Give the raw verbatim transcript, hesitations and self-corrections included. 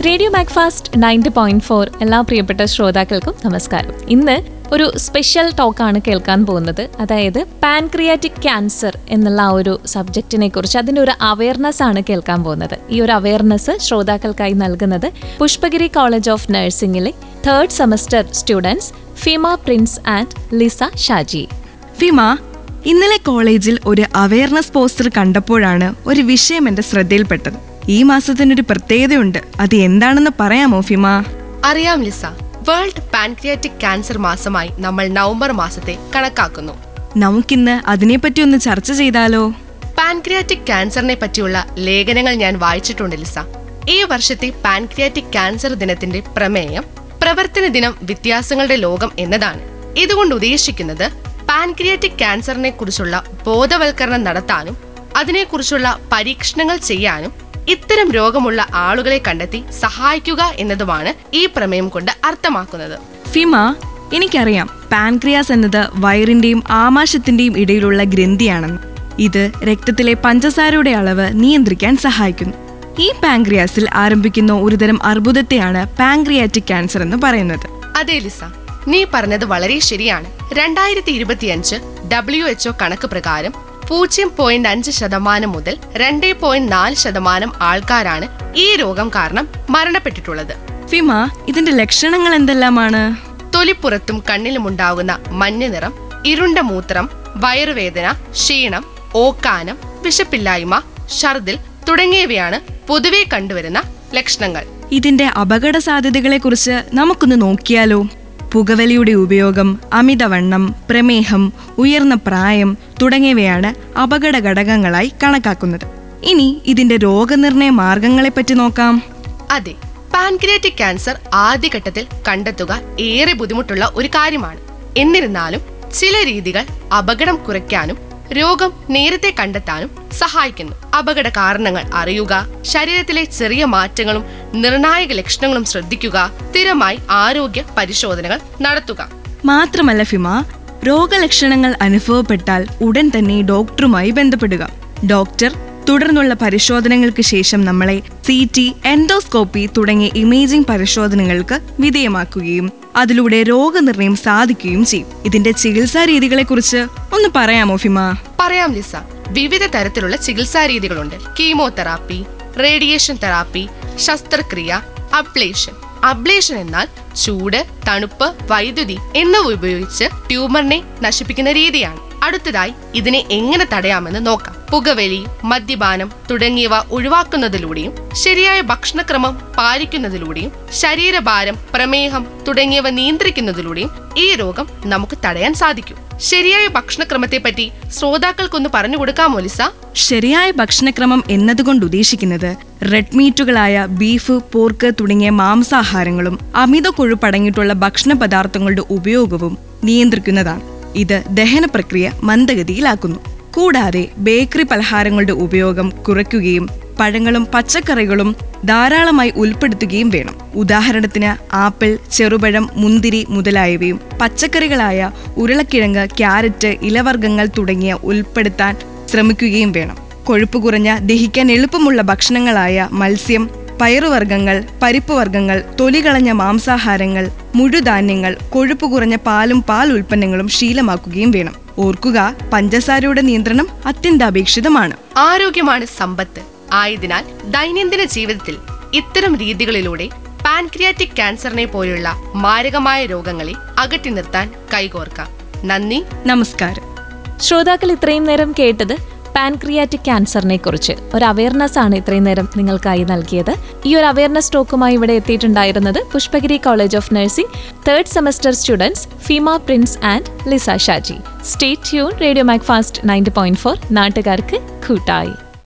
Radio Macfast ninety point four എല്ലാ പ്രിയപ്പെട്ട ശ്രോതാക്കൾക്കും നമസ്കാരം. ഇന്ന് ഒരു സ്പെഷ്യൽ ടോക്കാണ് കേൾക്കാൻ പോകുന്നത്. അതായത് പാൻക്രിയാറ്റിക് ക്യാൻസർ എന്നുള്ള ആ ഒരു സബ്ജക്റ്റിനെ കുറിച്ച്, അതിൻ്റെ ഒരു അവയർനെസ് ആണ് കേൾക്കാൻ പോകുന്നത്. ഈ ഒരു അവയർനെസ് ശ്രോതാക്കൾക്കായി നൽകുന്നത് പുഷ്പഗിരി കോളേജ് ഓഫ് നഴ്സിംഗിലെ third semester students Fima Prince and Lisa Shaji. Fima, ഇന്നലെ കോളേജിൽ ഒരു അവയർനെസ് പോസ്റ്റർ കണ്ടപ്പോഴാണ് ഒരു വിഷയം എന്റെ ശ്രദ്ധയിൽപ്പെട്ടത്. ഈ മാസത്തിനൊരു പ്രത്യേകതയുണ്ട്, അത് എന്താണെന്ന് പറയാമോ ഫിമ? അറിയാം ലിസ. വേൾഡ് പാൻക്രിയാറ്റിക് ക്യാൻസർ മാസമായി നമ്മൾ നവംബർ മാസത്തെ കണക്കാക്കുന്നു. നമുക്കിന്ന് അതിനെപ്പറ്റി ഒന്ന് ചർച്ച ചെയ്താലോ? പാൻക്രിയാറ്റിക് ക്യാൻസറിനെ പറ്റിയുള്ള ലേഖനങ്ങൾ ഞാൻ വായിച്ചിട്ടുണ്ട് ലിസ. ഈ വർഷത്തെ പാൻക്രിയാറ്റിക് ക്യാൻസർ ദിനത്തിന്റെ പ്രമേയം പ്രവർത്തന ദിനം വ്യത്യാസങ്ങളുടെ ലോകം എന്നതാണ്. ഇതുകൊണ്ട് ഉദ്ദേശിക്കുന്നത് പാൻക്രിയാറ്റിക് ക്യാൻസറിനെ കുറിച്ചുള്ള ബോധവൽക്കരണം നടത്താനും അതിനെക്കുറിച്ചുള്ള പരീക്ഷണങ്ങൾ ചെയ്യാനും ഇത്തരം രോഗമുള്ള ആളുകളെ കണ്ടെത്തി സഹായിക്കുക എന്നതുമാണ് ഈ പ്രമേയം കൊണ്ട് അർത്ഥമാക്കുന്നത്. ഫിമ, എനിക്കറിയാം പാൻക്രിയാസ് എന്നത് വയറിന്റെയും ആമാശയത്തിന്റെയും ഇടയിലുള്ള ഗ്രന്ഥിയാണെന്ന്. ഇത് രക്തത്തിലെ പഞ്ചസാരയുടെ അളവ് നിയന്ത്രിക്കാൻ സഹായിക്കുന്നു. ഈ പാൻക്രിയാസിൽ ആരംഭിക്കുന്ന ഒരുതരം അർബുദത്തെയാണ് പാൻക്രിയാറ്റിക് ക്യാൻസർ എന്ന് പറയുന്നത്. അതെ ലിസ, നീ പറഞ്ഞത് വളരെ ശരിയാണ്. രണ്ടായിരത്തി ഇരുപത്തിയഞ്ച് ഡബ്ല്യു എച്ച്ഒ കണക്ക് പ്രകാരം പൂജ്യം പോയിന്റ് അഞ്ച് ശതമാനം മുതൽ രണ്ട് പോയിന്റ് നാല് ശതമാനം ആൾക്കാരാണ് ഈ രോഗം കാരണം മരണപ്പെട്ടിട്ടുള്ളത്. ഫിമ, ഇതിന്റെ ലക്ഷണങ്ങൾ എന്തെല്ലാമാണ്? തൊലിപ്പുറത്തും കണ്ണിലും ഉണ്ടാകുന്ന മഞ്ഞ നിറം, ഇരുണ്ട മൂത്രം, വയറുവേദന, ക്ഷീണം, ഓക്കാനം, വിശപ്പില്ലായ്മ, ഛർദിൽ തുടങ്ങിയവയാണ് പൊതുവെ കണ്ടുവരുന്ന ലക്ഷണങ്ങൾ. ഇതിന്റെ അപകട സാധ്യതകളെ കുറിച്ച് നമുക്കൊന്ന് നോക്കിയാലോ? പുകവലിയുടെ ഉപയോഗം, അമിതവണ്ണം, പ്രമേഹം, ഉയർന്ന പ്രായം തുടങ്ങിയവയാണ് അപകട ഘടകങ്ങളായി കണക്കാക്കുന്നത്. ഇനി ഇതിന്റെ രോഗനിർണയ മാർഗങ്ങളെപ്പറ്റി നോക്കാം. അതെ, പാൻക്രിയാറ്റിക് ക്യാൻസർ ആദ്യഘട്ടത്തിൽ കണ്ടെത്തുക ഏറെ ബുദ്ധിമുട്ടുള്ള ഒരു കാര്യമാണ്. എന്നിരുന്നാലും ചില രീതികൾ അപകടം കുറയ്ക്കാനും രോഗം നേരത്തെ കണ്ടെത്താനും സഹായിക്കുന്നു. അപകട കാരണങ്ങൾ അറിയുക, ശരീരത്തിലെ ചെറിയ മാറ്റങ്ങളും നിർണായക ലക്ഷണങ്ങളും ശ്രദ്ധിക്കുക, സ്ഥിരമായി ആരോഗ്യ പരിശോധനകൾ നടത്തുക. മാത്രമല്ല ഫിമ, രോഗലക്ഷണങ്ങൾ അനുഭവപ്പെട്ടാൽ ഉടൻ തന്നെ ഡോക്ടറുമായി ബന്ധപ്പെടുക. ഡോക്ടർ തുടർന്നുള്ള പരിശോധനകൾക്ക് ശേഷം നമ്മളെ സി ടി, എൻഡോസ്കോപ്പി തുടങ്ങിയ ഇമേജിംഗ് പരിശോധനകൾക്ക് വിധേയമാക്കുകയും അതിലൂടെ രോഗനിർണയം സാധിക്കുകയും ചെയ്യും. ഇതിന്റെ ചികിത്സാ രീതികളെ കുറിച്ച് ഒന്ന് പറയാമോ ഫിമ? പറയാം ലിസ. വിവിധ തരത്തിലുള്ള ചികിത്സാ രീതികളുണ്ട്. കീമോതെറാപ്പി, റേഡിയേഷൻ തെറാപ്പി, ശസ്ത്രക്രിയ, അബ്ലേഷൻ. അബ്ലേഷൻ എന്നാൽ ചൂട്, തണുപ്പ്, വൈദ്യുതി എന്നിവ ഉപയോഗിച്ച് ട്യൂമറിനെ നശിപ്പിക്കുന്ന രീതിയാണ്. അടുത്തതായി ഇതിനെ എങ്ങനെ തടയാമെന്ന് നോക്കാം. പുകവലി, മദ്യപാനം തുടങ്ങിയവ ഒഴിവാക്കുന്നതിലൂടെയും ശരിയായ ഭക്ഷണക്രമം പാലിക്കുന്നതിലൂടെയും ശരീരഭാരം, പ്രമേഹം തുടങ്ങിയവ നിയന്ത്രിക്കുന്നതിലൂടെയും ഈ രോഗം നമുക്ക് തടയാൻ സാധിക്കും. ശരിയായ ഭക്ഷണക്രമത്തെ പറ്റി ശ്രോതാക്കൾക്കൊന്ന് പറഞ്ഞു കൊടുക്കാമോ ലിസ? ശരിയായ ഭക്ഷണക്രമം എന്നതുകൊണ്ട് ഉദ്ദേശിക്കുന്നത് റെഡ് മീറ്റുകളായ ബീഫ്, പോർക്ക് തുടങ്ങിയ മാംസാഹാരങ്ങളും അമിത കൊഴുപ്പടങ്ങിയിട്ടുള്ള ഭക്ഷണ പദാർത്ഥങ്ങളുടെ ഉപയോഗവും നിയന്ത്രിക്കുന്നതാണ്. ഇത് ദഹന പ്രക്രിയ മന്ദഗതിയിലാക്കുന്നു. കൂടാതെ ബേക്കറി പലഹാരങ്ങളുടെ ഉപയോഗം കുറയ്ക്കുകയും പഴങ്ങളും പച്ചക്കറികളും ധാരാളമായി ഉൾപ്പെടുത്തുകയും വേണം. ഉദാഹരണത്തിന് ആപ്പിൾ, ചെറുപഴം, മുന്തിരി മുതലായവയും പച്ചക്കറികളായ ഉരുളക്കിഴങ്ങ്, ക്യാരറ്റ്, ഇലവർഗ്ഗങ്ങൾ തുടങ്ങിയ ഉൾപ്പെടുത്താൻ ശ്രമിക്കുകയും വേണം. കൊഴുപ്പ് കുറഞ്ഞ, ദഹിക്കാൻ എളുപ്പമുള്ള ഭക്ഷണങ്ങളായ മത്സ്യം, പയറുവർഗ്ഗങ്ങൾ, പരിപ്പ് വർഗ്ഗങ്ങൾ, തൊലികളഞ്ഞ മാംസാഹാരങ്ങൾ, മുഴുധാന്യങ്ങൾ, കൊഴുപ്പ് കുറഞ്ഞ പാലും പാൽ ഉൽപ്പന്നങ്ങളും ശീലമാക്കുകയും വേണം. ഓർക്കുക, പഞ്ചസാരയുടെ നിയന്ത്രണം അത്യന്താപേക്ഷിതമാണ്. ആരോഗ്യമാണ് സമ്പത്ത് ആയതിനാൽ ദൈനംദിന ജീവിതത്തിൽ ഇത്തരം രീതികളിലൂടെ പാൻക്രിയാറ്റിക് ക്യാൻസറിനെ പോലുള്ള മാരകമായ രോഗങ്ങളെ അകറ്റി നിർത്താൻ കൈകോർക്കാം. നന്ദി, നമസ്കാരം. ശ്രോതാക്കൾ ഇത്രയും നേരം കേട്ടത് പാൻക്രിയാറ്റിക് ക്യാൻസറിനെ കുറിച്ച് ഒരു അവയർനെസ് ആണ് ഇത്രയും നേരം നിങ്ങൾക്കായി നൽകിയത്. ഈ ഒരു അവയർനെസ് ടോക്കുമായി ഇവിടെ എത്തിയിട്ടുണ്ടായിരുന്നത് Pushpagiri college of nursing third semester students Fima Prince and Lisa Shaji. Stay tune. Radio Macfast ninety point four നാട്ടുകാർക്ക് കൂട്ടായി.